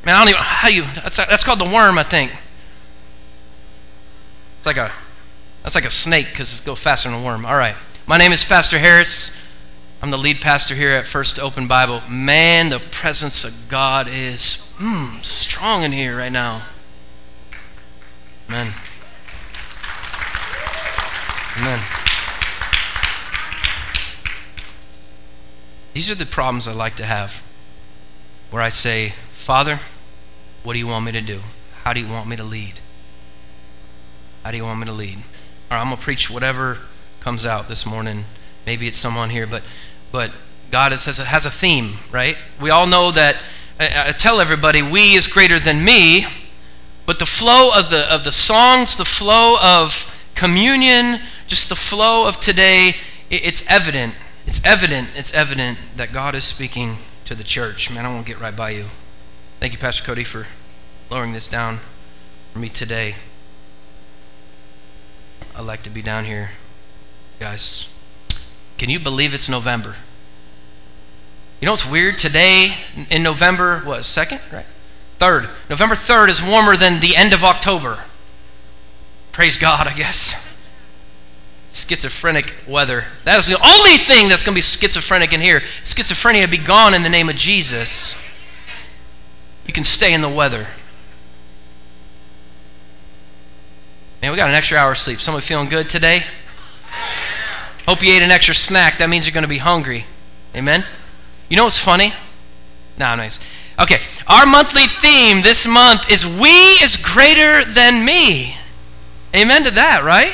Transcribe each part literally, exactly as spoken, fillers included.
Man, I don't even, how you, that's, that's called the worm, I think. It's like a, that's like a snake because it goes faster than a worm. All right. My name is Pastor Harris. I'm the lead pastor here at First Open Bible. Man, the presence of God is mm, strong in here right now. Amen. Amen. These are the problems I like to have, where I say, Father, what do you want me to do? How do you want me to lead? How do you want me to lead? All right, I'm going to preach whatever comes out this morning. Maybe it's someone here, but but God has, has a theme, right? We all know that, I, I tell everybody, we is greater than me, but the flow of the of the songs, the flow of communion, just the flow of today, it, it's evident. It's evident, it's evident that God is speaking to the church. Man, I want to get right by you. Thank you, Pastor Cody, for lowering this down for me today. I like to be down here. Guys, can you believe it's November? You know what's weird? Today in November, what, second, right? Third. November third is warmer than the end of October. Praise God, I guess. Schizophrenic weather. That is the only thing that's going to be schizophrenic in here. Schizophrenia be gone in the name of Jesus. You can stay in the weather. Man, we got an extra hour of sleep. Somebody feeling good today? Hope you ate an extra snack. That means you're going to be hungry. Amen? You know what's funny? No, nice. Okay, our monthly theme this month is We is Greater Than Me. Amen to that, right?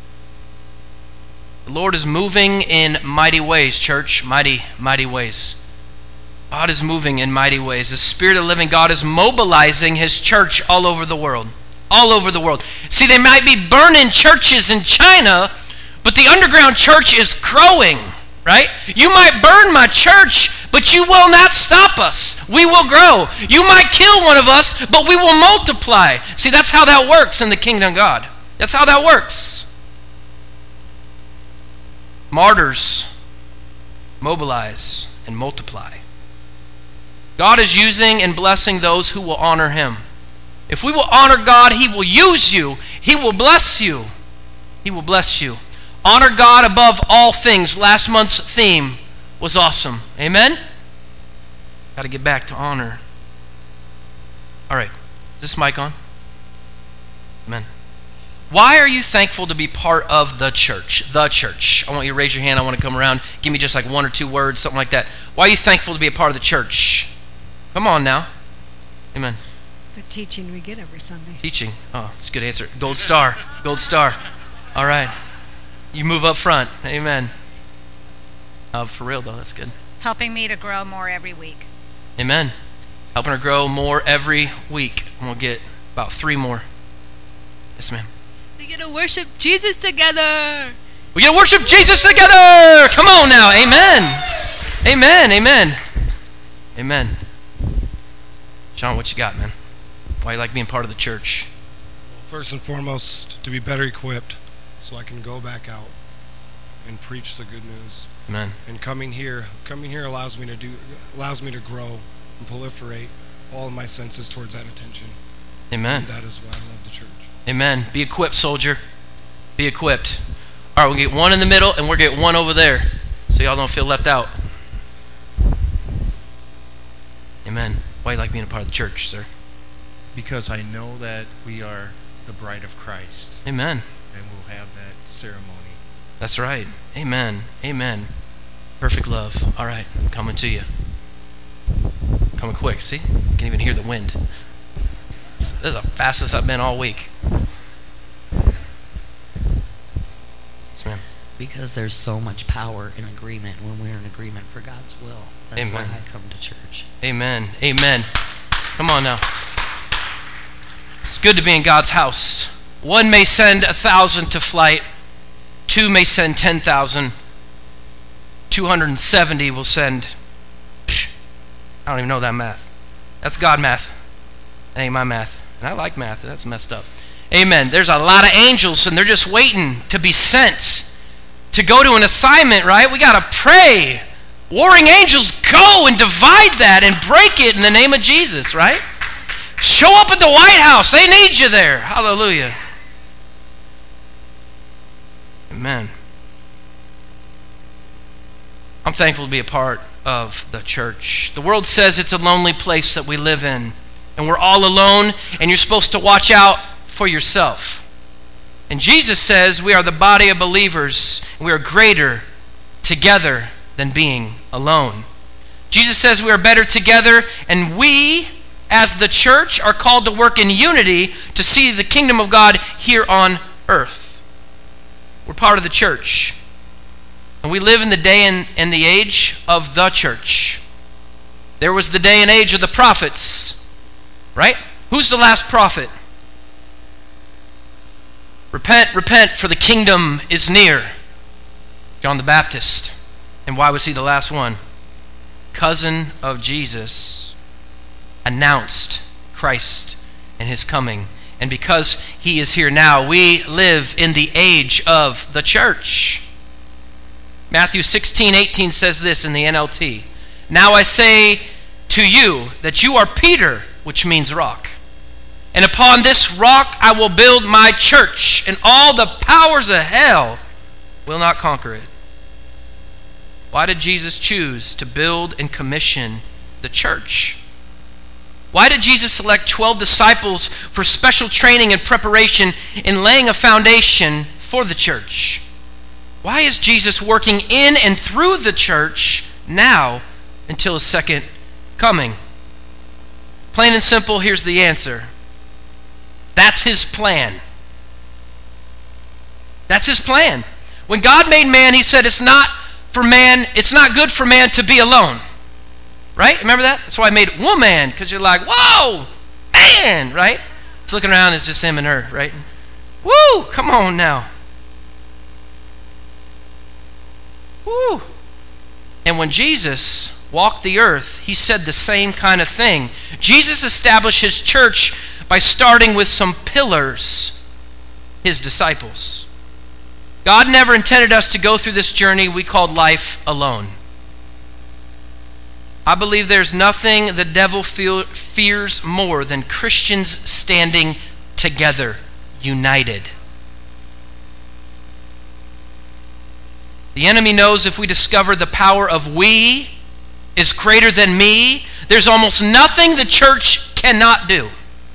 The Lord is moving in mighty ways, church. Mighty, mighty ways. God is moving in mighty ways. The Spirit of the living God is mobilizing His church all over the world. All over the world. See, they might be burning churches in China, but the underground church is growing, right? You might burn my church, but you will not stop us. We will grow. You might kill one of us, but we will multiply. See, that's how that works in the kingdom of God. That's how that works. Martyrs mobilize and multiply. God is using and blessing those who will honor Him. If we will honor God, He will use you. He will bless you. He will bless you. Honor God above all things. Last month's theme was awesome. Amen? Got to get back to honor. All right. Is this mic on? Amen. Why are you thankful to be part of the church? The church. I want you to raise your hand. I want to come around. Give me just like one or two words, something like that. Why are you thankful to be a part of the church? Come on now. Amen. The teaching we get every Sunday. Teaching. Oh, that's a good answer. Gold star. Gold star. All right. You move up front. Amen. Uh, for real, though. That's good. Helping me to grow more every week. Amen. Helping her grow more every week. And we'll get about three more. Yes, ma'am. We get to worship Jesus together. We get to worship Jesus together. Come on now. Amen. Amen. Amen. Amen. Sean, what you got, man? Why you like being part of the church? Well, first and foremost, to be better equipped so I can go back out and preach the good news. Amen. And coming here, coming here allows me to do, allows me to grow and proliferate all of my senses towards that attention. Amen. And that is why I love the church. Amen. Be equipped, soldier. Be equipped. All right, we'll get one in the middle, and we'll get one over there, so y'all don't feel left out. Amen. Why do you like being a part of the church, sir? Because I know that we are the bride of Christ. Amen. And we'll have that ceremony. That's right. Amen. Amen. Perfect love. All right, I'm coming to you. Coming quick. See? You can even hear the wind. This is the fastest I've been all week. Yes, ma'am. Because there's so much power in agreement when we're in agreement for God's will. That's Amen. why I come to church. Amen. Amen. Come on now. It's good to be in God's house. One may send a thousand to flight. Two may send ten thousand. Two hundred seventy will send. Psh, I don't even know that math. That's God math. That ain't my math. And I like math. That's messed up. Amen. There's a lot of angels, and they're just waiting to be sent to go to an assignment, right? We got to pray. Warring angels, go and divide that and break it in the name of Jesus, right? Show up at the White House. They need you there. Hallelujah. Amen. I'm thankful to be a part of the church. The world says it's a lonely place that we live in, and we're all alone, and you're supposed to watch out for yourself. And Jesus says we are the body of believers, and we are greater together than being alone. Jesus says we are better together, and we, as the church, are called to work in unity to see the kingdom of God here on earth. We're part of the church. And we live in the day and, and the age of the church. There was the day and age of the prophets, right? Who's the last prophet? Repent, repent, for the kingdom is near. John the Baptist. And why was he the last one? Cousin of Jesus announced Christ and his coming. And because he is here now, we live in the age of the church. Matthew sixteen eighteen says this in the N L T. Now I say to you that you are Peter, which means rock. And upon this rock I will build my church, and all the powers of hell will not conquer it. Why did Jesus choose to build and commission the church? Why did Jesus select twelve disciples for special training and preparation in laying a foundation for the church? Why is Jesus working in and through the church now until his second coming? Plain and simple, here's the answer. That's his plan. That's his plan. When God made man, he said it's not for man, it's not good for man to be alone. Right? Remember that? That's why I made woman, because you're like, whoa, man, right? It's looking around, it's just him and her, right? Woo, come on now. Woo. And when Jesus walked the earth, he said the same kind of thing. Jesus established his church by starting with some pillars, his disciples. God never intended us to go through this journey we called life alone. I believe there's nothing the devil feel, fears more than Christians standing together, united. The enemy knows if we discover the power of we is greater than me, there's almost nothing the church cannot do.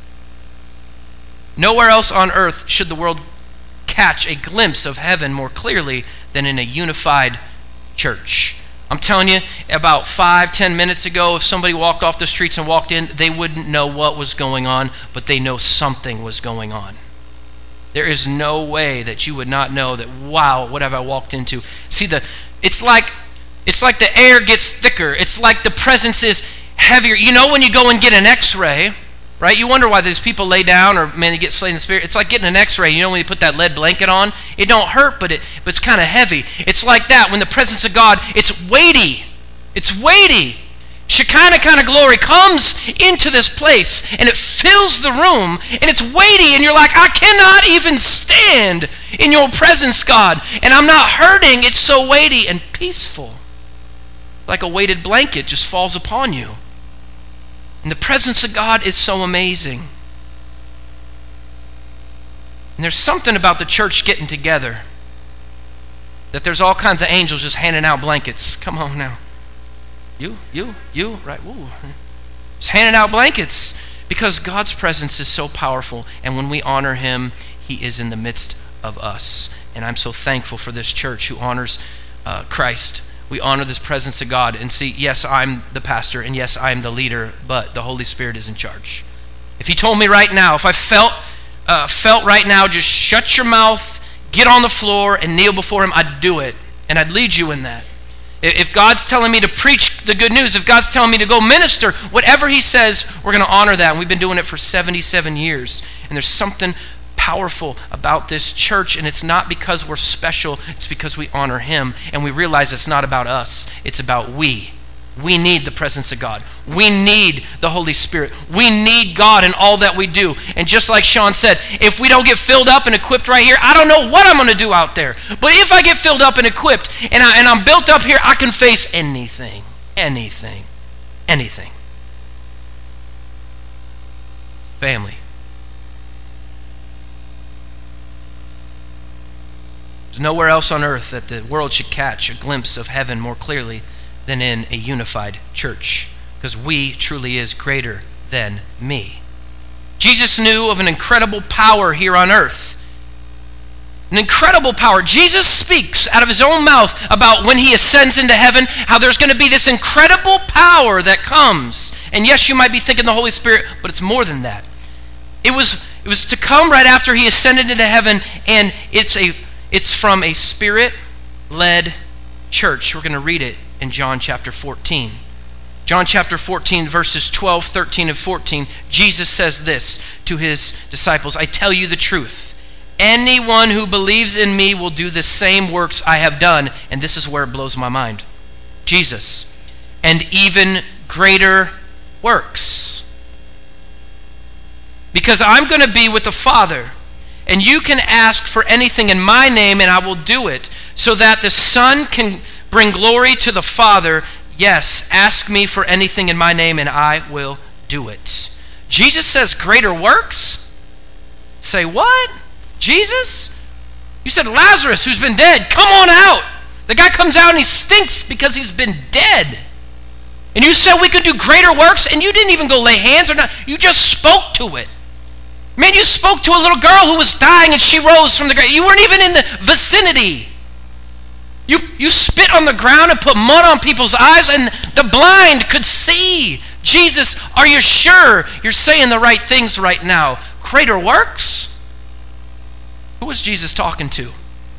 Nowhere else on earth should the world catch a glimpse of heaven more clearly than in a unified church. I'm telling you, about five, ten minutes ago, if somebody walked off the streets and walked in, they wouldn't know what was going on, but they know something was going on. There is no way that you would not know that, wow, what have I walked into? See, the it's like it's like the air gets thicker. It's like the presence is heavier. You know when you go and get an x-ray, right? You wonder why these people lay down or, man, they get slain in the spirit. It's like getting an x-ray. You know when you put that lead blanket on? It don't hurt, but, it, but it's kind of heavy. It's like that. When the presence of God, it's weighty. It's weighty. Shekinah kind of glory comes into this place, and it fills the room, and it's weighty, and you're like, I cannot even stand in your presence, God. And I'm not hurting. It's so weighty and peaceful. Like a weighted blanket just falls upon you. And the presence of God is so amazing. And there's something about the church getting together, that there's all kinds of angels just handing out blankets. Come on now. You, you, you, right, woo. Just handing out blankets because God's presence is so powerful, and when we honor him, he is in the midst of us. And I'm so thankful for this church who honors uh, Christ. We honor this presence of God and see, yes, I'm the pastor, and yes, I'm the leader, but the Holy Spirit is in charge. If he told me right now, if I felt uh, felt right now, just shut your mouth, get on the floor, and kneel before him, I'd do it, and I'd lead you in that. If God's telling me to preach the good news, if God's telling me to go minister, whatever he says, we're going to honor that. And we've been doing it for seventy-seven years. And there's something powerful about this church, and it's not because we're special, it's because we honor him, and we realize it's not about us, it's about we. We need the presence of God. We need the Holy Spirit. We need God in all that we do. And just like Sean said, if we don't get filled up and equipped right here, I don't know what I'm going to do out there. But if I get filled up and equipped and, I, and I'm built up here, I can face anything, anything, anything. family. There's nowhere else on earth that the world should catch a glimpse of heaven more clearly than in a unified church, because we truly is greater than me. Jesus knew of an incredible power here on earth. An incredible power. Jesus speaks out of his own mouth about when he ascends into heaven, how there's going to be this incredible power that comes. And yes, you might be thinking the Holy Spirit, but it's more than that. It was, it was to come right after he ascended into heaven, and it's a it's from a Spirit-led church. We're going to read it in John chapter fourteen. John chapter fourteen, verses twelve, thirteen, and fourteen, Jesus says this to his disciples, I tell you the truth. Anyone who believes in me will do the same works I have done. And this is where it blows my mind. Jesus. And even greater works. Because I'm going to be with the Father. And you can ask for anything in my name and I will do it. So that the Son can bring glory to the Father. Yes, ask me for anything in my name and I will do it. Jesus says greater works? Say what? Jesus? You said Lazarus, who's been dead, come on out. The guy comes out and he stinks because he's been dead. And you said we could do greater works, and you didn't even go lay hands or not. You just spoke to it. Man, you spoke to a little girl who was dying and she rose from the grave. You weren't even in the vicinity. You, you spit on the ground and put mud on people's eyes and the blind could see. Jesus, are you sure you're saying the right things right now? Greater works? Who was Jesus talking to?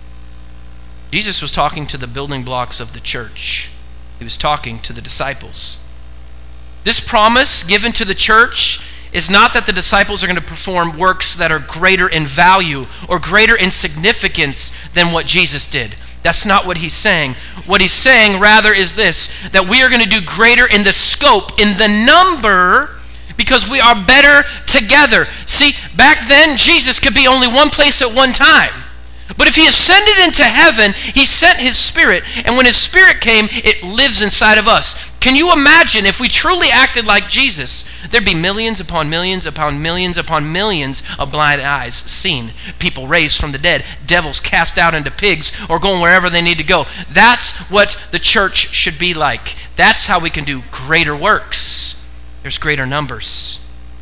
Jesus was talking to the building blocks of the church. He was talking to the disciples. This promise given to the church is not that the disciples are going to perform works that are greater in value or greater in significance than what Jesus did. That's not what he's saying. What he's saying rather is this, that we are going to do greater in the scope, in the number, because we are better together. See, back then, Jesus could be only one place at one time. But if he ascended into heaven, he sent his Spirit. And when his Spirit came, it lives inside of us. Can you imagine if we truly acted like Jesus? There'd be millions upon millions upon millions upon millions of blind eyes seen. People raised from the dead. Devils cast out into pigs or going wherever they need to go. That's what the church should be like. That's how we can do greater works. There's greater numbers.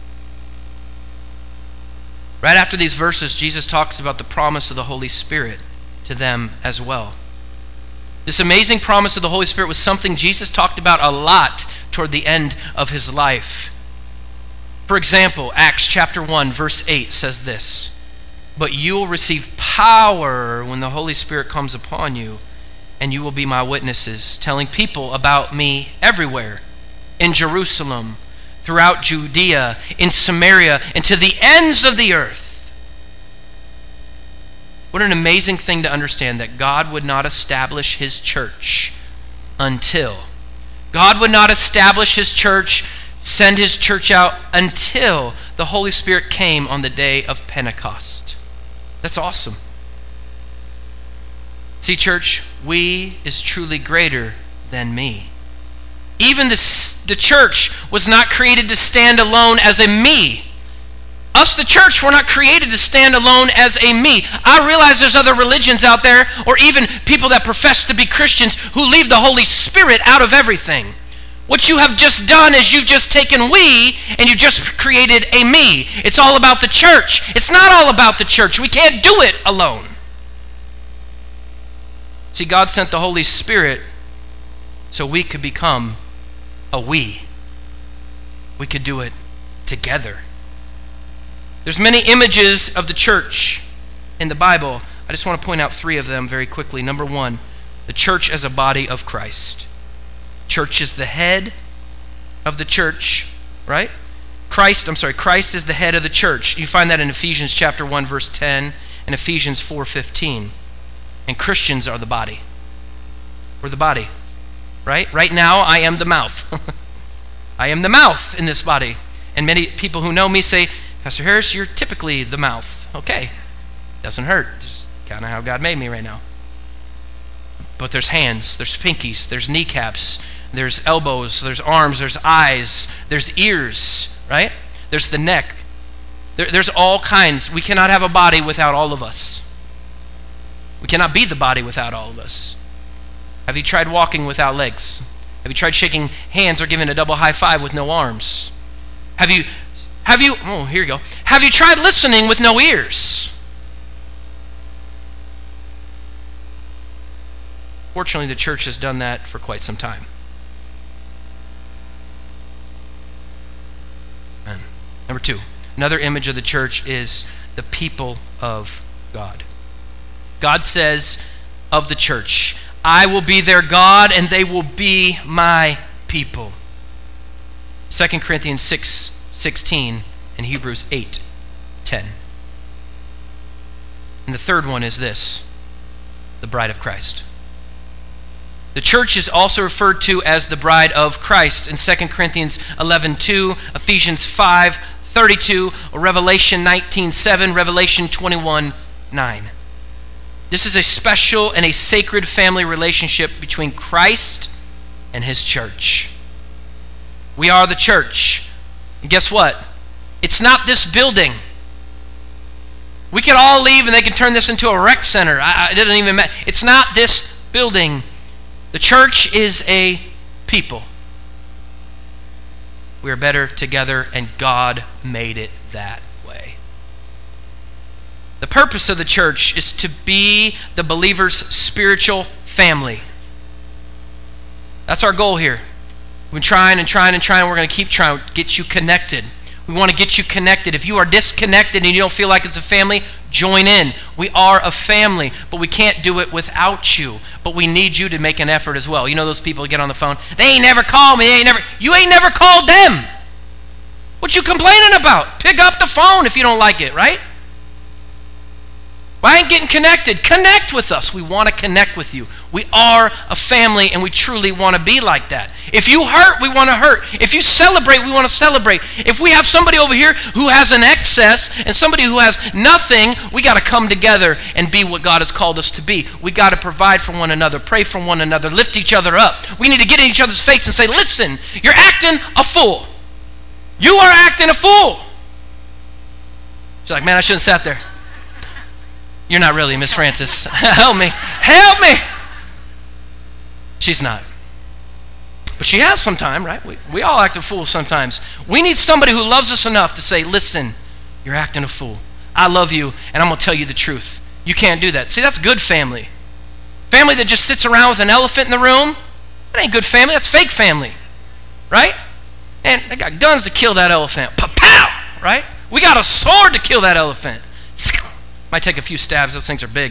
Right after these verses, Jesus talks about the promise of the Holy Spirit to them as well. This amazing promise of the Holy Spirit was something Jesus talked about a lot toward the end of his life. For example, Acts chapter one, verse eight says this, "But you will receive power when the Holy Spirit comes upon you, and you will be my witnesses, telling people about me everywhere, in Jerusalem, throughout Judea, in Samaria, and to the ends of the earth." What an amazing thing to understand, that God would not establish his church until, God would not establish his church, send his church out until the Holy Spirit came on the day of Pentecost. That's awesome. See, church, we is truly greater than me. Even the, the church was not created to stand alone as a me. Us, the church, were not created to stand alone as a me. I realize there's other religions out there, or even people that profess to be Christians, who leave the Holy Spirit out of everything. What you have just done is you've just taken we, and you just created a me. It's all about the church. It's not all about the church. We can't do it alone. See, God sent the Holy Spirit so we could become a we. We could do it together. There's many images of the church in the Bible. I just want to point out three of them very quickly. Number one, the church as a body of Christ. Church is the head of the church, right? Christ, I'm sorry, Christ is the head of the church. You find that in Ephesians chapter one, verse ten, and Ephesians four fifteen. And Christians are the body. We're the body, right? Right now, I am the mouth. I am the mouth in this body. And many people who know me say, "Pastor Harris, you're typically the mouth." Okay, doesn't hurt. Just kind of how God made me right now. But there's hands, there's pinkies, there's kneecaps, there's elbows, there's arms, there's eyes, there's ears, right? There's the neck. There, there's all kinds. We cannot have a body without all of us. We cannot be the body without all of us. Have you tried walking without legs? Have you tried shaking hands or giving a double high five with no arms? Have you, have you, oh, here you go. Have you tried listening with no ears? Fortunately, the church has done that for quite some time. Amen. Number two, another image of the church is the people of God. God says of the church, I will be their God and they will be my people. Second Corinthians six sixteen and Hebrews eight ten. And the third one is this, the bride of Christ. The church is also referred to as the bride of Christ in Second Corinthians eleven two, Ephesians five thirty-two, Revelation nineteen seven, Revelation twenty-one nine. This is a special and a sacred family relationship between Christ and his church. We are the church. And guess what? It's not this building. We can all leave and they can turn this into a rec center. I, it doesn't even matter. It's not this building. The church is a people. We are better together, and God made it that way. The purpose of the church is to be the believer's spiritual family. That's our goal here. We've been trying and trying and trying. We're going to keep trying to get you connected. We want to get you connected. If you are disconnected and you don't feel like it's a family, join in. We are a family, but we can't do it without you. But we need you to make an effort as well. You know those people who get on the phone, they ain't never called me. They ain't never. You ain't never called them. What you complaining about? Pick up the phone if you don't like it, right? Well, I ain't getting connected. Connect with us. We want to connect with you. We are a family, and we truly want to be like that. If you hurt, we want to hurt. If you celebrate, we want to celebrate. If we have somebody over here who has an excess and somebody who has nothing, we got to come together and be what God has called us to be. We got to provide for one another, pray for one another, lift each other up. We need to get in each other's face and say, listen, you're acting a fool. You are acting a fool. She's like, man, I shouldn't have sat there. You're not really, Miss Francis. Help me. Help me. She's not. But she has sometime, right? We, we all act a fool sometimes. We need somebody who loves us enough to say, listen, you're acting a fool. I love you, and I'm going to tell you the truth. You can't do that. See, that's good family. Family that just sits around with an elephant in the room, that ain't good family. That's fake family, right? And they got guns to kill that elephant. Pa-pow, right? We got a sword to kill that elephant. Might take a few stabs. Those things are big.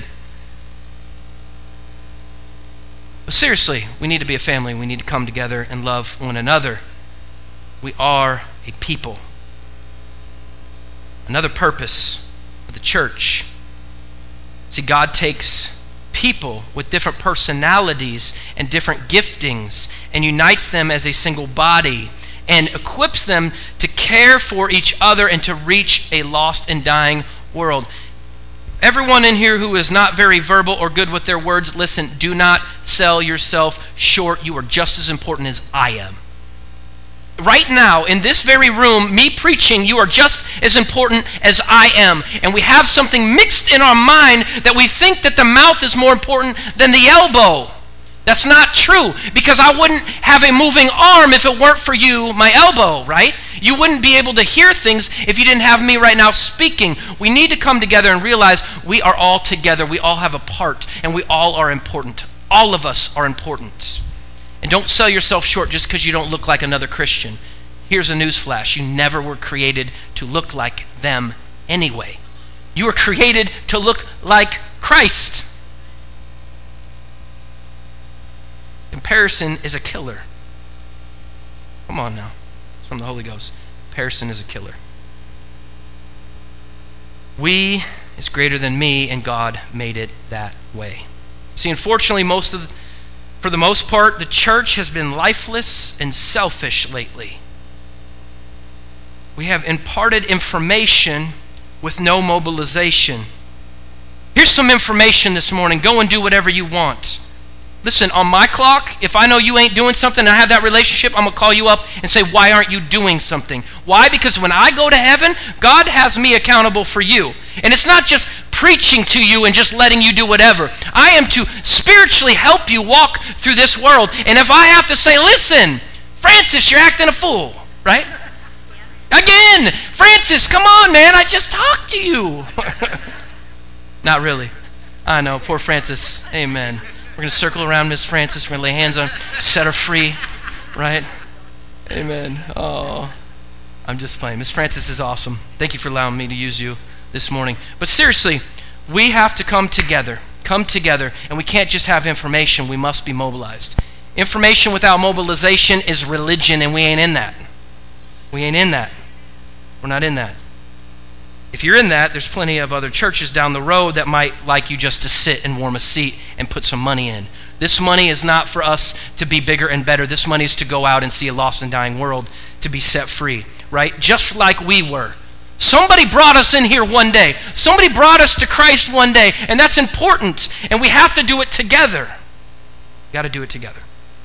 But seriously, we need to be a family. We need to come together and love one another. We are a people. Another purpose of the church. See, God takes people with different personalities and different giftings and unites them as a single body and equips them to care for each other and to reach a lost and dying world. Everyone in here who is not very verbal or good with their words, listen, do not sell yourself short. You are just as important as I am. Right now, in this very room, me preaching, you are just as important as I am. And we have something mixed in our mind that we think that the mouth is more important than the elbow. That's not true, because I wouldn't have a moving arm if it weren't for you, my elbow, right? You wouldn't be able to hear things if you didn't have me right now speaking. We need to come together and realize we are all together. We all have a part, and we all are important. All of us are important. And don't sell yourself short just because you don't look like another Christian. Here's a news flash. You never were created to look like them anyway. You were created to look like Christ. Comparison is a killer. Come on now. It's from the Holy Ghost. Comparison is a killer. We is greater than me, and God made it that way. See, unfortunately, most of the, for the most part, the church has been lifeless and selfish lately. We have imparted information with no mobilization. Here's some information this morning. Go and do whatever you want. Listen, on my clock, if I know you ain't doing something and I have that relationship, I'm going to call you up and say, why aren't you doing something? Why? Because when I go to heaven, God has me accountable for you. And it's not just preaching to you and just letting you do whatever. I am to spiritually help you walk through this world. And if I have to say, listen, Francis, you're acting a fool, right? Again, Francis, come on, man, I just talked to you. Not really. I know, poor Francis. Amen. We're going to circle around Miss Francis. We're going to lay hands on, set her free, right? Amen. Oh, I'm just playing. Miss Francis is awesome. Thank you for allowing me to use you this morning. But seriously, we have to come together, come together, and we can't just have information. We must be mobilized. Information without mobilization is religion, and we ain't in that. We ain't in that. We're not in that. If you're in that, there's plenty of other churches down the road that might like you just to sit and warm a seat and put some money in. This money is not for us to be bigger and better. This money is to go out and see a lost and dying world to be set free, right? Just like we were. Somebody brought us in here one day. Somebody brought us to Christ one day, and that's important, and we have to do it together. We got to do it together.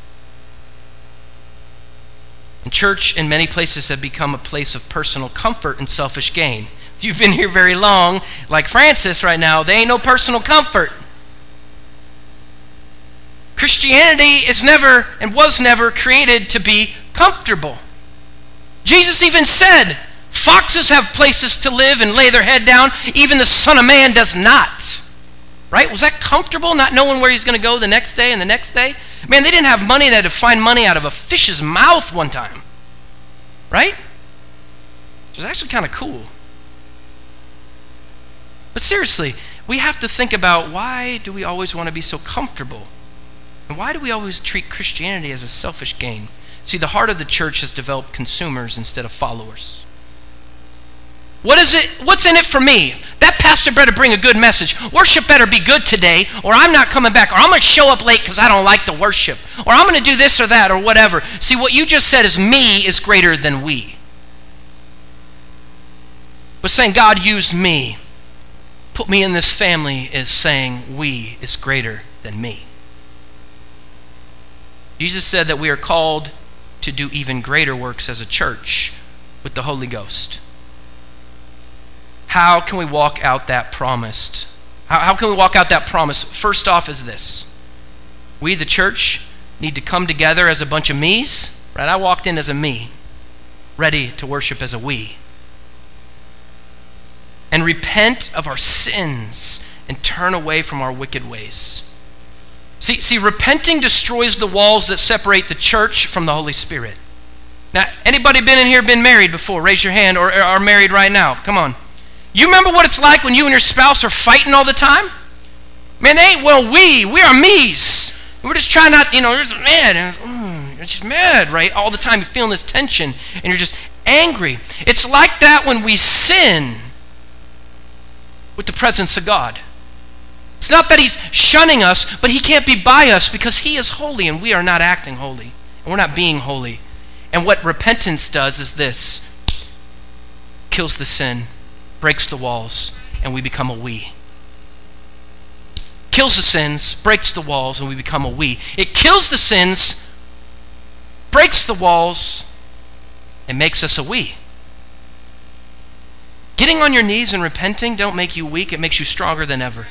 And church in many places have become a place of personal comfort and selfish gain. If you've been here very long, like Francis right now, there ain't no personal comfort. Christianity is never and was never created to be comfortable. Jesus even said, foxes have places to live and lay their head down. Even the Son of Man does not. Right? Was that comfortable, not knowing where he's going to go the next day and the next day? Man, they didn't have money. They had to find money out of a fish's mouth one time. Right? Which was actually kind of cool. But seriously, we have to think about, why do we always want to be so comfortable? And why do we always treat Christianity as a selfish gain? See, the heart of the church has developed consumers instead of followers. What is it? What's in it for me? That pastor better bring a good message. Worship better be good today, or I'm not coming back, or I'm going to show up late because I don't like the worship, or I'm going to do this or that or whatever. See, what you just said is me is greater than we. But saying God used me, put me in this family, is saying we is greater than me. Jesus said that we are called to do even greater works as a church with the Holy Ghost. How can we walk out that promise? How, how can we walk out that promise? First off is this. We, the church, need to come together as a bunch of me's. Right? I walked in as a me, ready to worship as a we. And repent of our sins and turn away from our wicked ways. See, see, repenting destroys the walls that separate the church from the Holy Spirit. Now, anybody been in here, been married before? Raise your hand, or, or are married right now. Come on. You remember what it's like when you and your spouse are fighting all the time? Man, they ain't, well, we, we are me's. We're just trying not, you know, you're just mad. And, mm, you're just mad, right? All the time you're feeling this tension and you're just angry. It's like that when we sin with the presence of God. It's not that he's shunning us, but he can't be by us because he is holy and we are not acting holy. And we're not being holy. And what repentance does is this. Kills the sin, breaks the walls, and we become a we. Kills the sins, breaks the walls, and we become a we. It kills the sins, breaks the walls, and makes us a we. Getting on your knees and repenting don't make you weak, it makes you stronger than ever.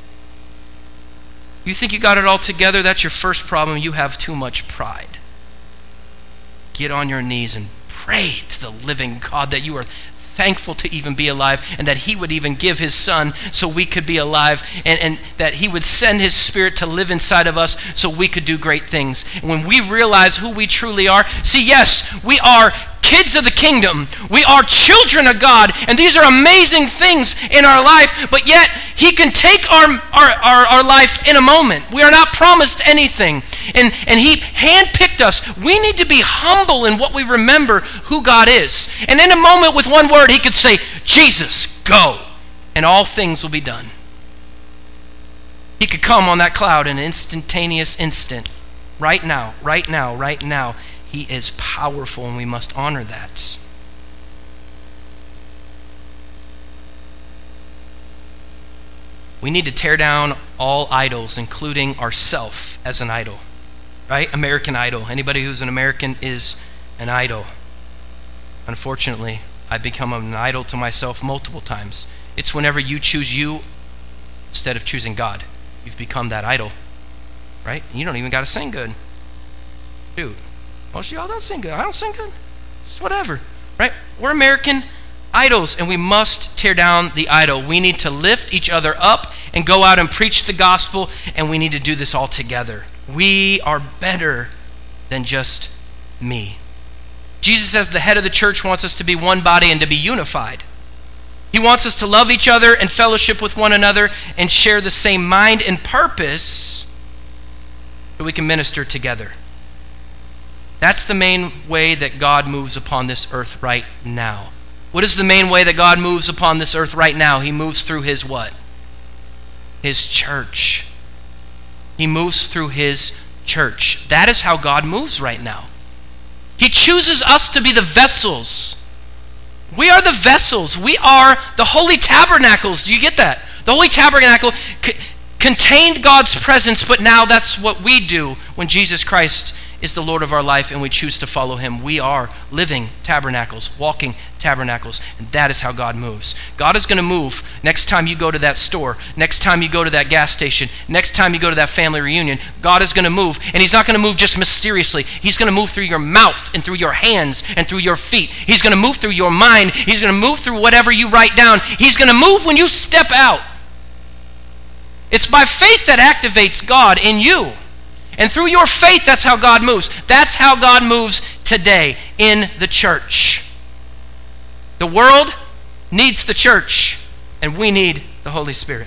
You think you got it all together, that's your first problem. You have too much pride. Get on your knees and pray to the living God that you are thankful to even be alive, and that he would even give his son so we could be alive, and, and that he would send his spirit to live inside of us so we could do great things. And when we realize who we truly are, see, yes, we are kids of the kingdom. We are children of God, and these are amazing things in our life, but yet he can take our, our, our, our life in a moment. We are not promised anything, and, and he handpicked us. We need to be humble in what we remember who God is. And in a moment, with one word, he could say, Jesus, go, and all things will be done. He could come on that cloud in an instantaneous instant, right now, right now, right now. He is powerful, and we must honor that. We need to tear down all idols, including ourself as an idol. Right? American Idol. Anybody who's an American is an idol. Unfortunately, I've become an idol to myself multiple times. It's whenever you choose you instead of choosing God. You've become that idol. Right? You don't even got to sing good. Dude, most of y'all don't sing good. I don't sing good. It's whatever. Right? We're American idols, and we must tear down the idol. We need to lift each other up and go out and preach the gospel, and we need to do this all together. We are better than just me. Jesus, as the head of the church, wants us to be one body and to be unified. He wants us to love each other and fellowship with one another and share the same mind and purpose so we can minister together. That's the main way that God moves upon this earth right now. What is the main way that God moves upon this earth right now? He moves through his what? His church. He moves through his church. That is how God moves right now. He chooses us to be the vessels. We are the vessels. We are the holy tabernacles. Do you get that? The holy tabernacle c- contained God's presence, but now that's what we do when Jesus Christ is the Lord of our life and we choose to follow him. We are living tabernacles, walking tabernacles, and that is how God moves. God is going to move next time you go to that store, next time you go to that gas station, next time you go to that family reunion. God is going to move, and he's not going to move just mysteriously. He's going to move through your mouth and through your hands and through your feet. He's going to move through your mind. He's going to move through whatever you write down. He's going to move when you step out. It's by faith that activates God in you. And through your faith, that's how God moves. That's how God moves today in the church. The world needs the church, and we need the Holy Spirit.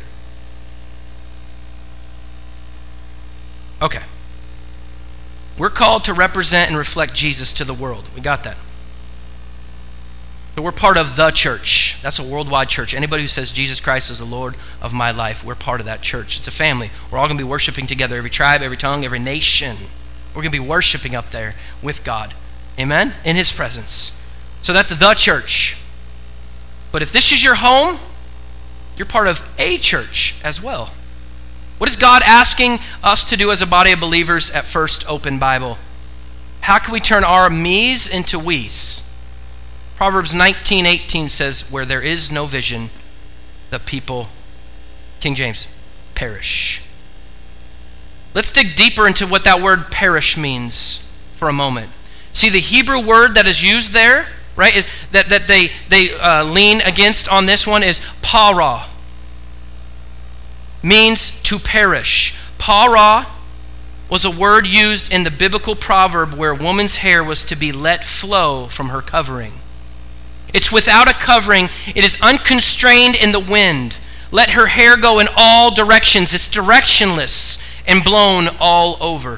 Okay. We're called to represent and reflect Jesus to the world. We got that. So we're part of the church. That's a worldwide church. Anybody who says Jesus Christ is the Lord of my life, we're part of that church. It's a family. We're all going to be worshiping together, every tribe, every tongue, every nation. We're going to be worshiping up there with God. Amen? In his presence. So that's the church. But if this is your home, you're part of a church as well. What is God asking us to do as a body of believers at First Open Bible? How can we turn our me's into we's? Proverbs nineteen eighteen says, where there is no vision, the people, King James, perish. Let's dig deeper into what that word perish means for a moment. See, the Hebrew word that is used there, right, is that, that they, they uh, lean against on this one is para. Means to perish. Para was a word used in the biblical proverb where a woman's hair was to be let flow from her covering. It's without a covering. It is unconstrained in the wind. Let her hair go in all directions. It's directionless and blown all over.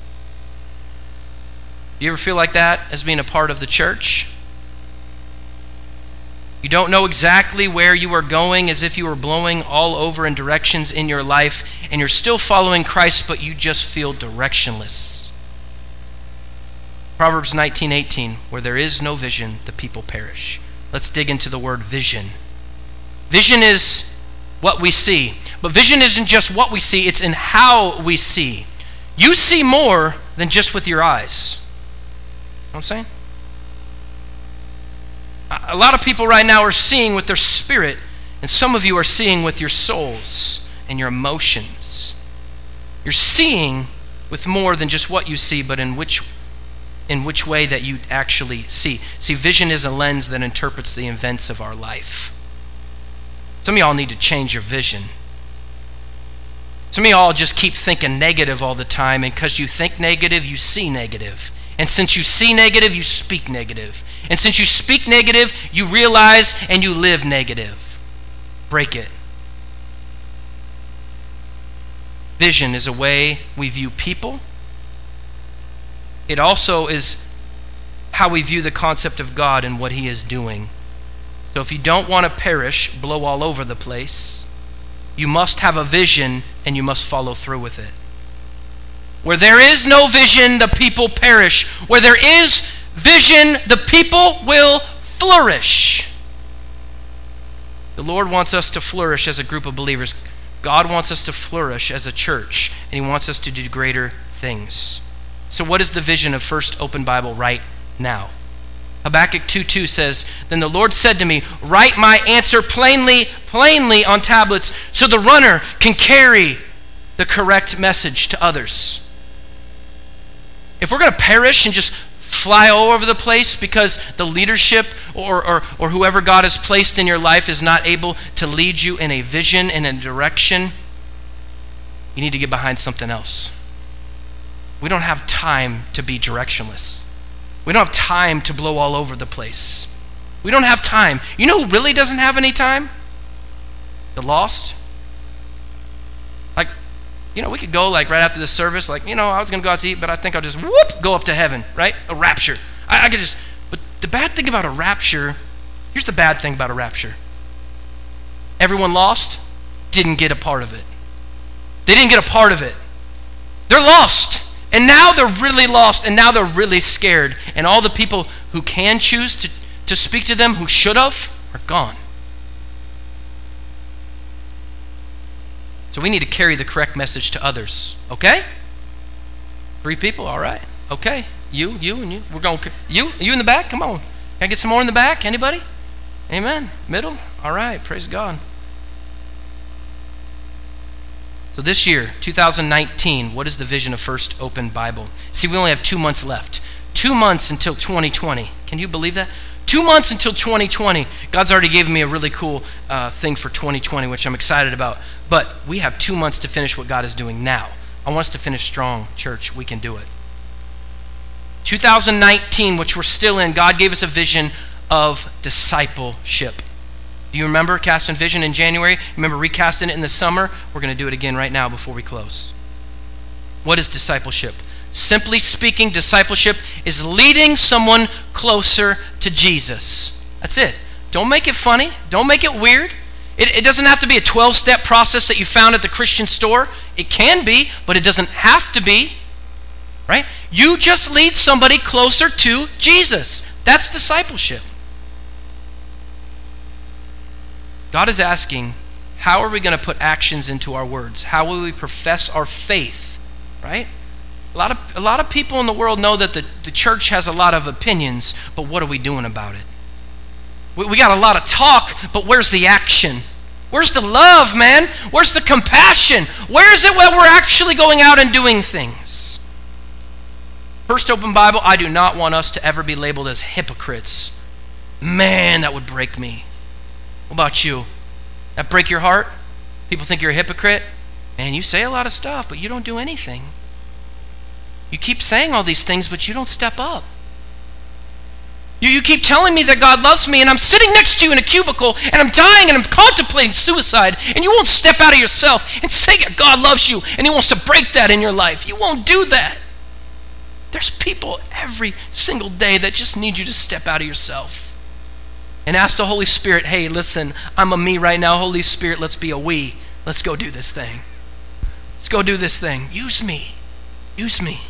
Do you ever feel like that as being a part of the church? You don't know exactly where you are going, as if you were blowing all over in directions in your life, and you're still following Christ, but you just feel directionless. Proverbs nineteen eighteen, where there is no vision, the people perish. Let's dig into the word vision. Vision is what we see. But vision isn't just what we see, it's in how we see. You see more than just with your eyes. You know what I'm saying? A lot of people right now are seeing with their spirit, and some of you are seeing with your souls and your emotions. You're seeing with more than just what you see, but in which in which way that you actually see. See, vision is a lens that interprets the events of our life. Some of y'all need to change your vision. Some of y'all just keep thinking negative all the time, and because you think negative, you see negative. And since you see negative, you speak negative. And since you speak negative, you realize and you live negative. Break it. Vision is a way we view people. It also is how we view the concept of God and what he is doing. So if you don't want to perish, blow all over the place, you must have a vision and you must follow through with it. Where there is no vision, the people perish. Where there is vision, the people will flourish. The Lord wants us to flourish as a group of believers. God wants us to flourish as a church, and he wants us to do greater things. So what is the vision of First Open Bible right now? Habakkuk two two says, "Then the Lord said to me, write my answer plainly, plainly on tablets, so the runner can carry the correct message to others." If we're going to perish and just fly all over the place because the leadership or, or, or whoever God has placed in your life is not able to lead you in a vision, in a direction, you need to get behind something else. We don't have time to be directionless. We don't have time to blow all over the place. We don't have time. You know who really doesn't have any time? The lost. Like, you know, we could go like right after the service, like, you know, I was going to go out to eat, but I think I'll just whoop, go up to heaven, right? A rapture. I, I could just, but the bad thing about a rapture, here's the bad thing about a rapture. Everyone lost didn't get a part of it. They didn't get a part of it. They're lost. And now they're really lost, and now they're really scared. And all the people who can choose to, to speak to them, who should have, are gone. So we need to carry the correct message to others. Okay? Three people, all right. Okay. You, you, and you. We're going, you, you in the back? Come on. Can I get some more in the back? Anybody? Amen. Middle? All right. Praise God. So this year, two thousand nineteen, what is the vision of First Open Bible? See, we only have two months left. Two months until twenty twenty. Can you believe that? Two months until twenty twenty. God's already given me a really cool uh, thing for twenty twenty, which I'm excited about. But we have two months to finish what God is doing now. I want us to finish strong, church. We can do it. two thousand nineteen, which we're still in, God gave us a vision of discipleship. Do you remember casting vision in January? Remember recasting it in the summer? We're going to do it again right now before we close. What is discipleship? Simply speaking, discipleship is leading someone closer to Jesus. That's it. Don't make it funny. Don't make it weird. It, it doesn't have to be a twelve-step process that you found at the Christian store. It can be, but it doesn't have to be. Right? You just lead somebody closer to Jesus. That's discipleship. God is asking, how are we going to put actions into our words? How will we profess our faith? Right? A lot of, a lot of people in the world know that the, the church has a lot of opinions, but what are we doing about it? We, we got a lot of talk, but where's the action? Where's the love, man? Where's the compassion? Where is it when we're actually going out and doing things? First Open Bible, I do not want us to ever be labeled as hypocrites. Man, that would break me. What about you? That break your heart? People think you're a hypocrite? Man, you say a lot of stuff, but you don't do anything. You keep saying all these things, but you don't step up. You, you keep telling me that God loves me, and I'm sitting next to you in a cubicle, and I'm dying, and I'm contemplating suicide, and you won't step out of yourself and say God loves you, and he wants to break that in your life. You won't do that. There's people every single day that just need you to step out of yourself and ask the Holy Spirit, hey, listen, I'm a me right now. Holy Spirit, let's be a we. Let's go do this thing. Let's go do this thing. Use me. Use me.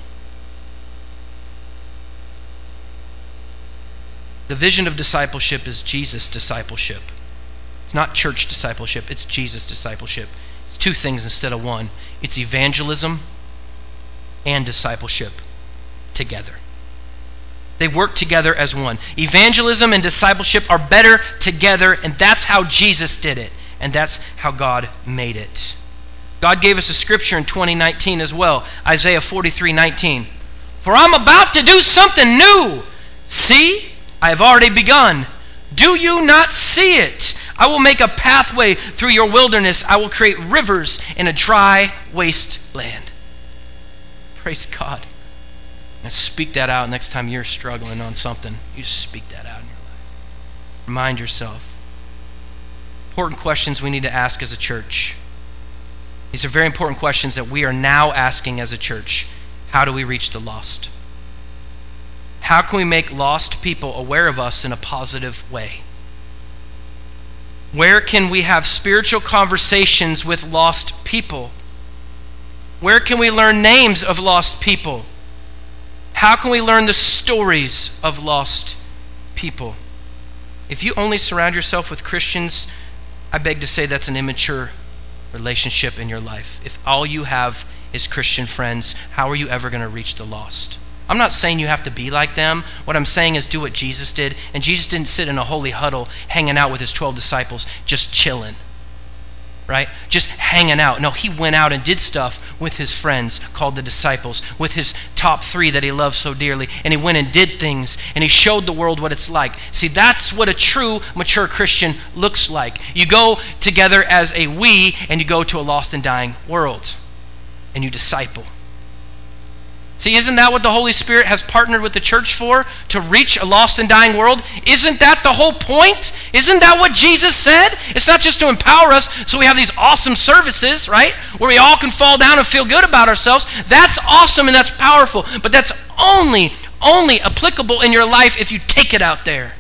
The vision of discipleship is Jesus discipleship. It's not church discipleship. It's Jesus discipleship. It's two things instead of one. It's evangelism and discipleship together. They work together as one. Evangelism and discipleship are better together, and that's how Jesus did it, and that's how God made it. God gave us a scripture in twenty nineteen as well, Isaiah forty-three nineteen. For I'm about to do something new. See, I have already begun. Do you not see it? I will make a pathway through your wilderness. I will create rivers in a dry wasteland. Praise God. And speak that out next time you're struggling on something. You just speak that out in your life. Remind yourself. Important questions we need to ask as a church. These are very important questions that we are now asking as a church. How do we reach the lost? How can we make lost people aware of us in a positive way? Where can we have spiritual conversations with lost people? Where can we learn names of lost people? How can we learn the stories of lost people? If you only surround yourself with Christians, I beg to say that's an immature relationship in your life, if all you have is Christian friends, how are you ever going to reach the lost? I'm not saying you have to be like them. What I'm saying is do what Jesus did. And Jesus didn't sit in a holy huddle hanging out with his twelve disciples, just chilling, right? Just hanging out. No, he went out and did stuff with his friends called the disciples, with his top three that he loved so dearly. And he went and did things, and he showed the world what it's like. See, that's what a true, mature Christian looks like. You go together as a we, and you go to a lost and dying world, and you disciple. See, isn't that what the Holy Spirit has partnered with the church for? To reach a lost and dying world? Isn't that the whole point? Isn't that what Jesus said? It's not just to empower us so we have these awesome services, right? Where we all can fall down and feel good about ourselves. That's awesome and that's powerful. But that's only, only applicable in your life if you take it out there.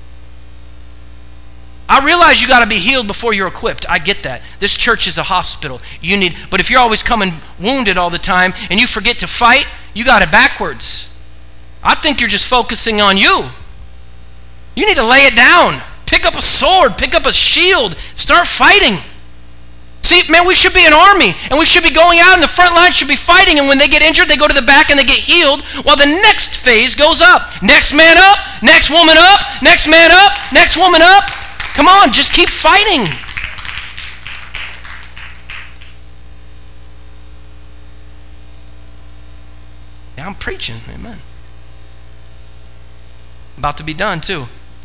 I realize you got to be healed before you're equipped. I get that. This church is a hospital. You need, but if you're always coming wounded all the time and you forget to fight, you got it backwards. I think you're just focusing on you. You need to lay it down. Pick up a sword. Pick up a shield. Start fighting. See, man, we should be an army, and we should be going out, and the front line should be fighting, and when they get injured, they go to the back and they get healed, while the next phase goes up. Next man up, next woman up, next man up, next woman up. Come on, just keep fighting. Yeah, I'm preaching. Amen. About to be done, too.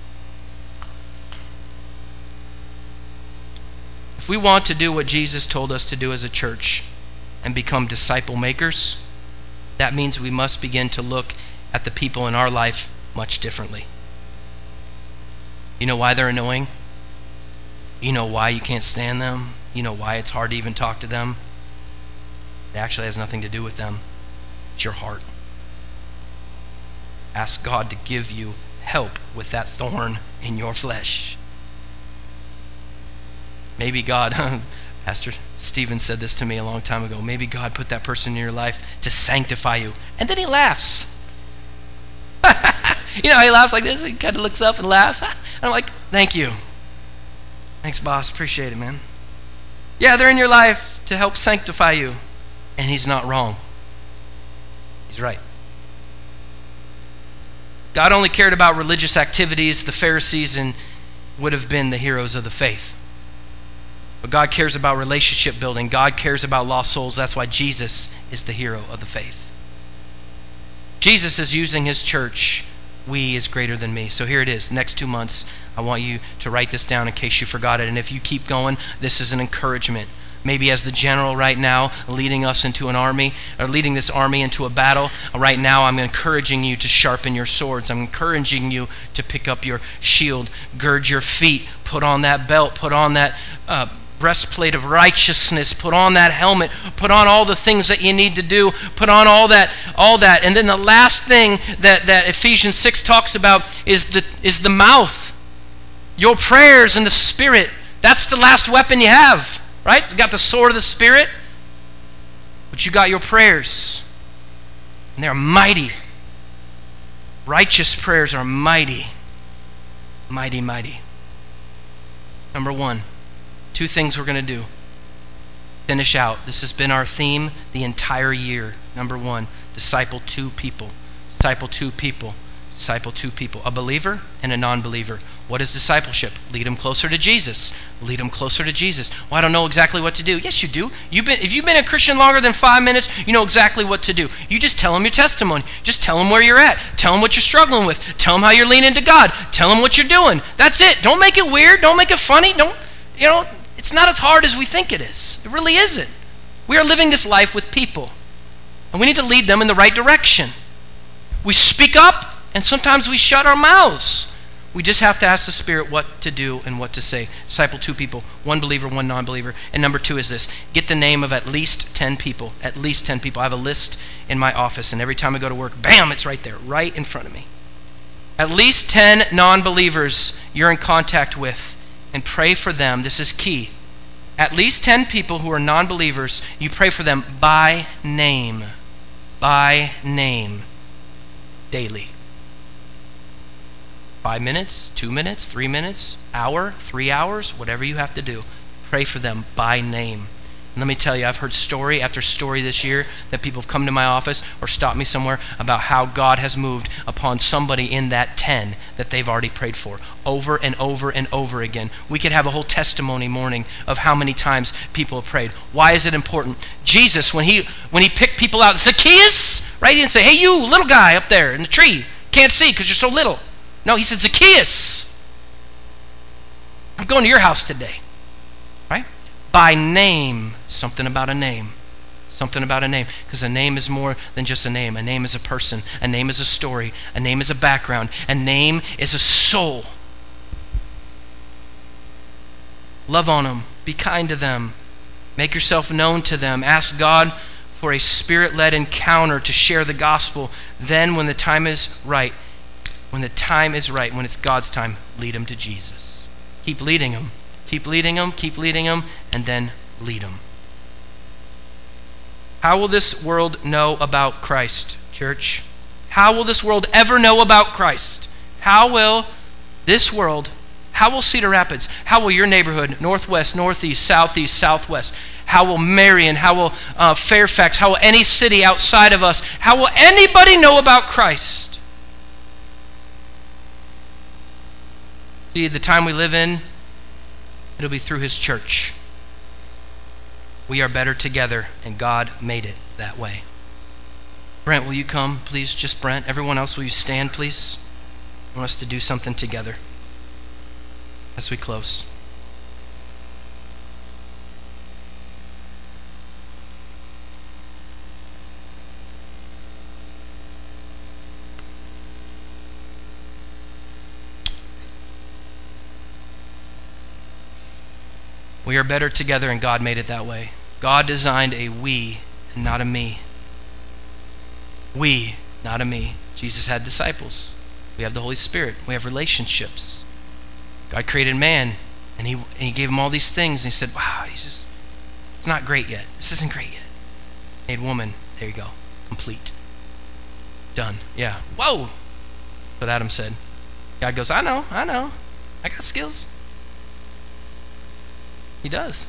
If we want to do what Jesus told us to do as a church and become disciple makers, that means we must begin to look at the people in our life much differently. You know why they're annoying? You know why you can't stand them? You know why it's hard to even talk to them? It actually has nothing to do with them. It's your heart. Ask God to give you help with that thorn in your flesh. Maybe God, Pastor Stephen said this to me a long time ago, maybe God put that person in your life to sanctify you. And then he laughs. You know, he laughs like this. He kind of looks up and laughs. And I'm like, thank you. Thanks, boss. Appreciate it, man. Yeah, they're in your life to help sanctify you. And he's not wrong. He's right. God only cared about religious activities. The Pharisees and would have been the heroes of the faith. But God cares about relationship building. God cares about lost souls. That's why Jesus is the hero of the faith. Jesus is using his church. We is greater than me. So here it is. Next two months, I want you to write this down in case you forgot it. And if you keep going, this is an encouragement. Maybe as the general right now leading us into an army, or leading this army into a battle, right now I'm encouraging you to sharpen your swords. I'm encouraging you to pick up your shield, gird your feet, put on that belt, put on that uh, breastplate of righteousness, put on that helmet, put on all the things that you need to do, put on all that, all that. And then the last thing that, that Ephesians six talks about is the, is the mouth. Your prayers and the Spirit. That's the last weapon you have, right? You got the sword of the Spirit, but you got your prayers. And they're mighty. Righteous prayers are mighty. Mighty, mighty. Number one. Two things we're going to do. Finish out. This has been our theme the entire year. Number one, disciple two people. Disciple two people. Disciple two people. A believer and a non-believer. What is discipleship? Lead them closer to Jesus. Lead them closer to Jesus. Well, I don't know exactly what to do. Yes, you do. You've been, if you've been a Christian longer than five minutes, you know exactly what to do. You just tell them your testimony. Just tell them where you're at. Tell them what you're struggling with. Tell them how you're leaning to God. Tell them what you're doing. That's it. Don't make it weird. Don't make it funny. Don't, you know, it's not as hard as we think it is. It really isn't. We are living this life with people, and we need to lead them in the right direction. We speak up, and sometimes we shut our mouths. We just have to ask the Spirit what to do and what to say. Disciple two people, one believer, one non-believer. And number two is this. Get the name of at least ten people. At least ten people. I have a list in my office, and every time I go to work, bam, it's right there, right in front of me. At least ten non-believers you're in contact with, and pray for them. This is key. At least ten people who are non-believers, you pray for them by name. By name. Daily. Five minutes, two minutes, three minutes, hour, three hours, whatever you have to do. pray for them by name. And let me tell you, I've heard story after story this year that people have come to my office or stopped me somewhere about how God has moved upon somebody in that ten that they've already prayed for over and over and over again. We could have a whole testimony morning of how many times people have prayed. Why is it important? Jesus, when he when he picked people out, Zacchaeus, right? He didn't say, hey, you little guy up there in the tree, can't see because you're so little. No, he said, Zacchaeus, I'm going to your house today. Right? By name, something about a name. Something about a name. Because a name is more than just a name. A name is a person. A name is a story. A name is a background. A name is a soul. Love on them. Be kind to them. Make yourself known to them. Ask God for a spirit-led encounter to share the gospel. Then when the time is right, when the time is right, when it's God's time, lead them to Jesus. Keep leading them. Keep leading them, keep leading them, and then lead them. How will this world know about Christ, church? How will this world ever know about Christ? How will this world, how will Cedar Rapids, how will your neighborhood, northwest, northeast, southeast, southwest, how will Marion, how will uh, Fairfax, how will any city outside of us, how will anybody know about Christ? See, the time we live in, it'll be through his church. We are better together, and God made it that way. Brent, will you come, please? Just Brent. Everyone else, will you stand, please? I want us to do something together as we close. We are better together, and God made it that way. God designed a we and not a me. We, not a me. Jesus had disciples. We have the Holy Spirit. We have relationships. God created man, and he, and he gave him all these things, and he said, wow, he's just, it's not great yet. This isn't great yet. Made woman. There you go. Complete. Done. Yeah. Whoa! That's what Adam said. God goes, I know, I know. I got skills. He does.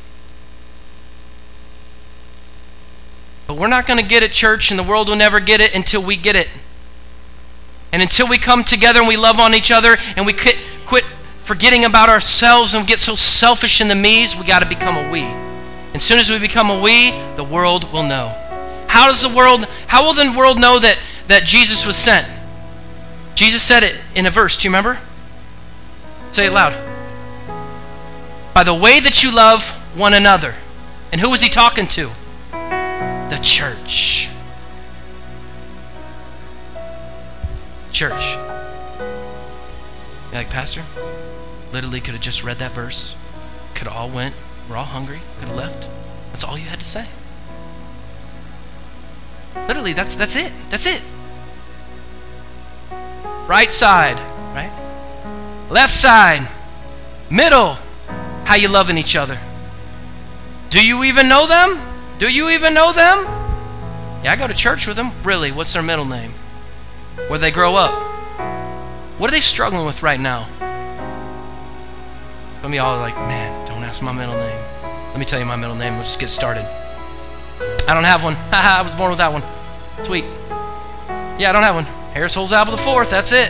But we're not going to get it, church, and the world will never get it until we get it. And until we come together and we love on each other and we quit, quit forgetting about ourselves and get so selfish in the me's, we got to become a we. As soon as we become a we, the world will know. How does the world, how will the world know that, that Jesus was sent? Jesus said it in a verse. Do you remember? Say it loud. By the way that you love one another. And who was he talking to? The church. Church. You're like, Pastor, literally could have just read that verse. Could have all went. We're all hungry. Could have left. That's all you had to say. Literally, that's that's it. That's it. Right side, right? Left side. Middle. How you loving each other? Do you even know them? Do you even know them? Yeah, I go to church with them. Really? What's their middle name? Where they grow up? What are they struggling with right now? Some of y'all are like, man, don't ask my middle name. Let me tell you my middle name. We'll just get started. I don't have one. Haha, I was born without one. Sweet. Yeah, I don't have one. Harris Holzapple the fourth. That's it.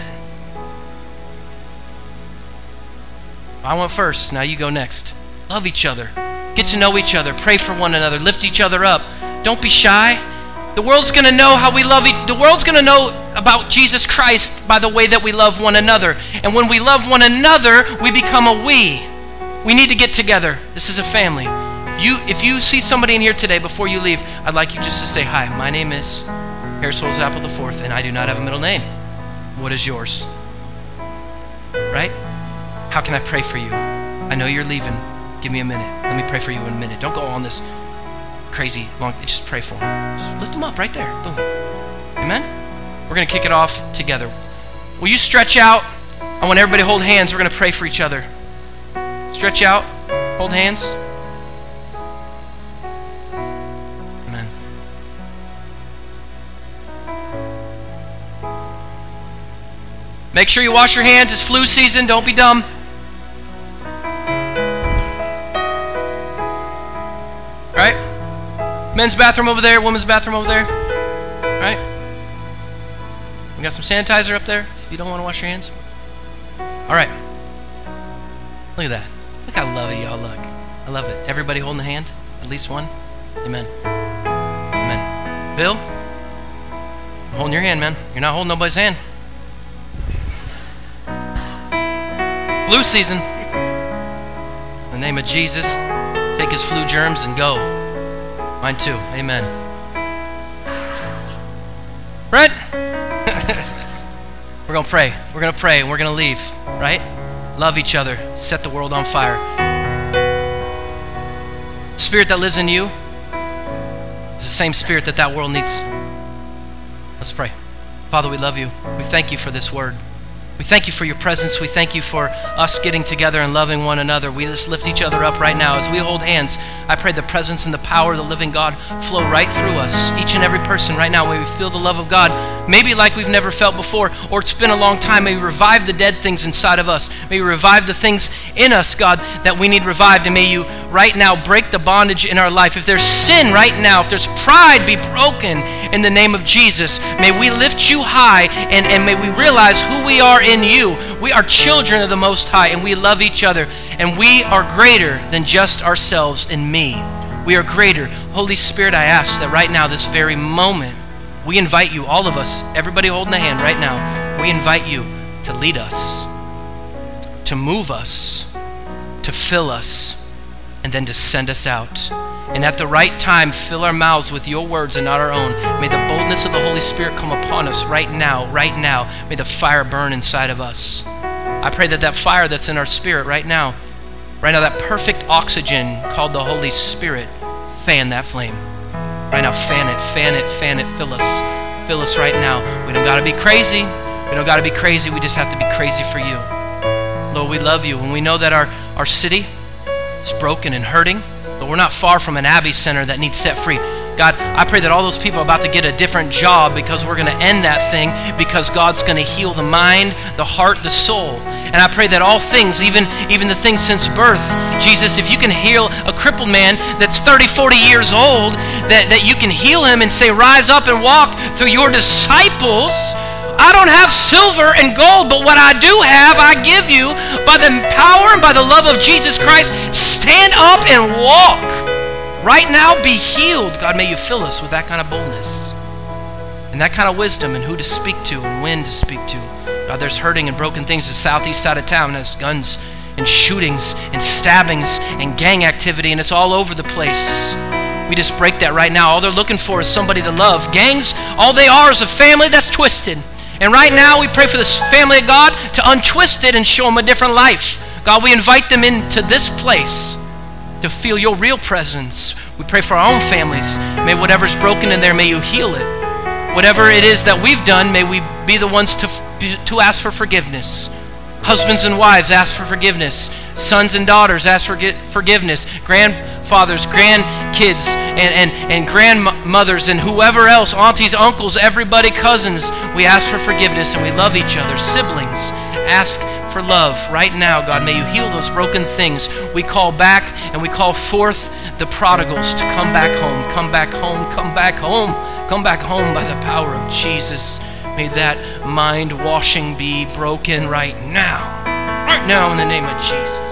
I went first. Now you go next. Love each other. Get to know each other. Pray for one another. Lift each other up. Don't be shy. The world's going to know how we love each The world's going to know about Jesus Christ by the way that we love one another. And when we love one another, we become a we. We need to get together. This is a family. If you, if you see somebody in here today before you leave, I'd like you just to say, hi, my name is Harris Holzapple the fourth, and I do not have a middle name. What is yours? Right? How can I pray for you? I know you're leaving. Give me a minute. Let me pray for you in a minute. Don't go on this crazy long. Just pray for them. Just lift them up right there. Boom. Amen? We're going to kick it off together. Will you stretch out? I want everybody to hold hands. We're going to pray for each other. Stretch out. Hold hands. Amen. Make sure you wash your hands. It's flu season. Don't be dumb. Men's bathroom over there, women's bathroom over there. All right? We got some sanitizer up there if you don't want to wash your hands. All right. Look at that. Look how lovely y'all look. I love it. Everybody holding a hand? At least one? Amen. Amen. Bill? I'm holding your hand, man. You're not holding nobody's hand. Flu season. In the name of Jesus, take his flu germs and go. Mine too. Amen. Brent? We're going to pray. We're going to pray and we're going to leave, right? Love each other. Set the world on fire. The spirit that lives in you is the same spirit that that world needs. Let's pray. Father, we love you. We thank you for this word. We thank you for your presence. We thank you for us getting together and loving one another. We just lift each other up right now. As we hold hands, I pray the presence and the power of the living God flow right through us. Each and every person right now, may we feel the love of God, maybe like we've never felt before, or it's been a long time. May we revive the dead things inside of us. May we revive the things in us, God, that we need revived. And may you right now break the bondage in our life. If there's sin right now, if there's pride, be broken in the name of Jesus. May we lift you high, and, and may we realize who we are in you. We are children of the Most High, and we love each other, and we are greater than just ourselves and me. We are greater. Holy Spirit, I ask that right now, this very moment, we invite you, all of us, everybody holding a hand right now, we invite you to lead us, to move us, to fill us, and then to send us out. And at the right time, fill our mouths with your words and not our own. May the boldness of the Holy Spirit come upon us right now, right now. May the fire burn inside of us. I pray that that fire that's in our spirit right now, right now, that perfect oxygen called the Holy Spirit, fan that flame. Right now, fan it, fan it, fan it, fill us. Fill us right now. We don't got to be crazy. We don't got to be crazy. We just have to be crazy for you. Lord, we love you. And we know that our, our city is broken and hurting, but we're not far from an Abbey Center that needs set free. God, I pray that all those people are about to get a different job because we're going to end that thing, because God's going to heal the mind, the heart, the soul. And I pray that all things, even, even the things since birth, Jesus, if you can heal a crippled man that's thirty, forty years old, that, that you can heal him and say, rise up and walk through your disciples. I don't have silver and gold, but what I do have, I give you. By the power and by the love of Jesus Christ, stand up and walk. Right now, be healed. God, may you fill us with that kind of boldness and that kind of wisdom, and who to speak to and when to speak to. God, there's hurting and broken things. The southeast side of town has guns and shootings and stabbings and gang activity, and it's all over the place. We just break that right now. All they're looking for is somebody to love. Gangs, all they are is a family that's twisted. And right now, we pray for this family of God to untwist it and show them a different life. God, we invite them into this place to feel your real presence. We pray for our own families. May whatever's broken in there, may you heal it. Whatever it is that we've done, may we be the ones to, to ask for forgiveness. Husbands and wives, ask for forgiveness. Sons and daughters, ask for forgiveness. Grandfathers, grandkids, and, and, and grandmothers, and whoever else, aunties, uncles, everybody, cousins, we ask for forgiveness, and we love each other. Siblings, ask for love right now. God, may you heal those broken things. We call back and we call forth the prodigals to come back home, come back home, come back home, come back home by the power of Jesus. May that mind washing be broken right now, right now in the name of Jesus.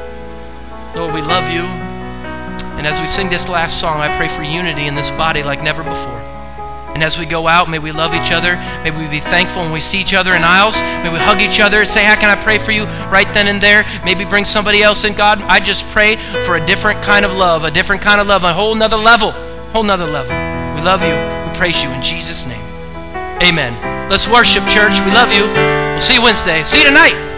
Lord, we love you. And as we sing this last song, I pray for unity in this body like never before. And as we go out, may we love each other. May we be thankful when we see each other in aisles. May we hug each other and say, how can I pray for you right then and there? Maybe bring somebody else in. God, I just pray for a different kind of love, a different kind of love, a whole nother level, whole nother level. We love you. We praise you in Jesus' name. Amen. Let's worship, church. We love you. We'll see you Wednesday. See you tonight.